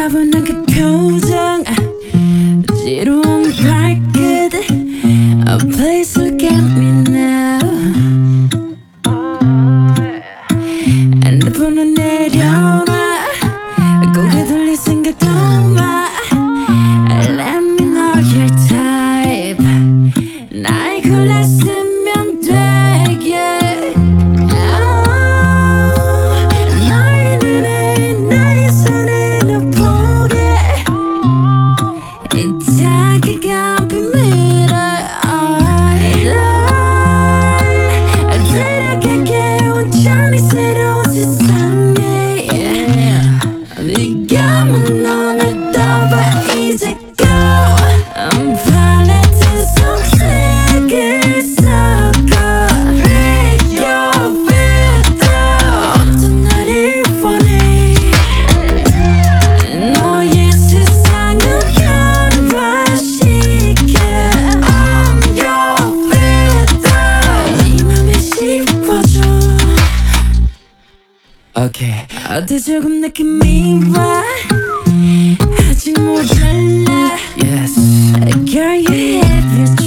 차분한 그 표정 지루한 발끝 Please look at me now 핸드폰을 내려놔 고개 돌릴 생각도 마 Let me know your type 날 골랐으면 돼 yeah. 너의 눈에 나의 손을 보게 이 자기가 비밀을 데려갈게 완전히 새로운 세상에 네가 문을 닫아 이제 go I'm 팔레트 속색을 섞어 Break your window 어떤 나를 원해 너의 세상을 변화시켜 I'm your window 네 맘에 씹어줘 Okay. 어때 조금 느낌이 와 아직 모자라 Yes Girl you have your